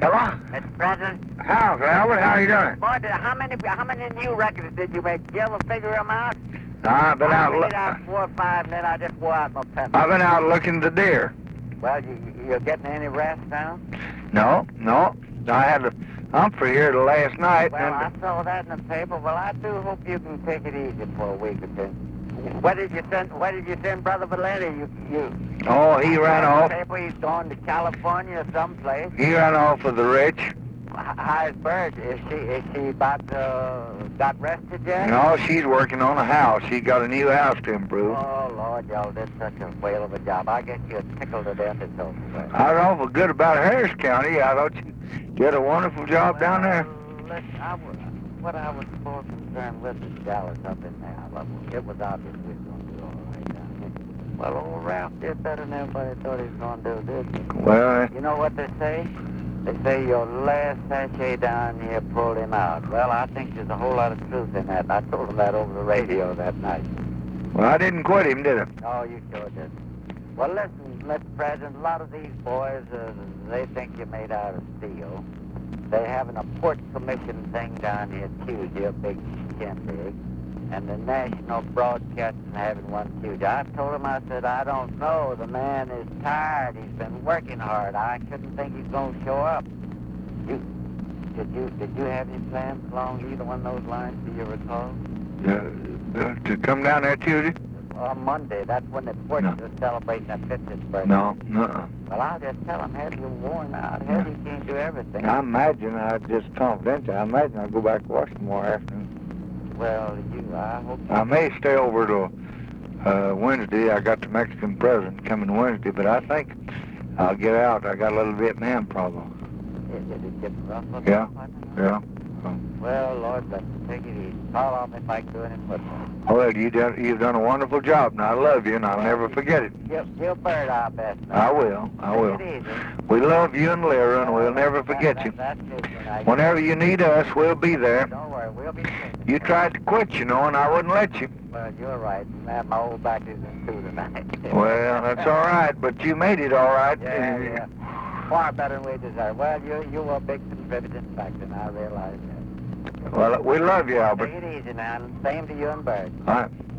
Hello? Mr. President. How's Albert? How you doing? Boy, how many new records did you make? Did you ever figure them out? I've been I out. figured out 4 or 5, and then I just wore out my pen. I've been out looking at the deer. Well, you're getting any rest now? No. I had a Humphrey here the last night. Well, I saw that in the paper. Well, I do hope you can take it easy for a week or two. Where did you send Brother Valenti? Oh, he ran off. Paper, he's going to California or someplace. He ran off with the rich. How's Bird? Is she about got rested yet? No, she's working on a house. She got a new house to improve. Oh, Lord, y'all did such a whale of a job. I guess you're tickled to death it's over. I was awful good about Harris County. I thought you did a wonderful job down there. What I was more concerned with is Dallas up in there. It was obvious we were going to do all right down here. Well, old Ralph did better than everybody thought he was going to do, didn't he? Well, you know what they say? They say your last sachet down here pulled him out. Well, I think there's a whole lot of truth in that. I told him that over the radio that night. Well, I didn't quit him, did I? Oh, you sure did. Well, listen, Mr. President, a lot of these boys, they think you're made out of steel. They're having a port commission thing down here Tuesday, a big shindig. And the national broadcasting having one Tuesday. I told him, I said, I don't know. The man is tired. He's been working hard. I shouldn't think he's going to show up. Did you have any plans along either one of those lines? Do you recall? To come down there Tuesday? On Monday. That's when the ports are celebrating their 50th birthday. No. Well, I'll just tell him, Hetty, you're worn out. Hetty can't do everything. I imagine, just confidential, I imagine I'll go back to Washington tomorrow afternoon. Well, I hope... I may stay over till Wednesday. I got the Mexican president coming Wednesday, but I think I'll get out. I got a little Vietnam problem. Is it getting rough? Yeah. Well, Lord bless you. Take it easy. Call on me if I can do any football. Well, you've done a wonderful job, and I love you, and I'll never forget it. Give Bird our best. I will. Take it easy. We love you and Lyra, and we'll never forget you. That's it. Whenever you need us, we'll be there. Don't worry, we'll be safe. You tried to quit, and I wouldn't let you. Well, you're right. Man, my old back is in two tonight. Well, that's all right, but you made it all right. Yeah. Far better than we deserve. Well, you were a big contributing factor, and I realize that. Well, we love you, Albert. Take it easy now. Same to you and Bird. All right.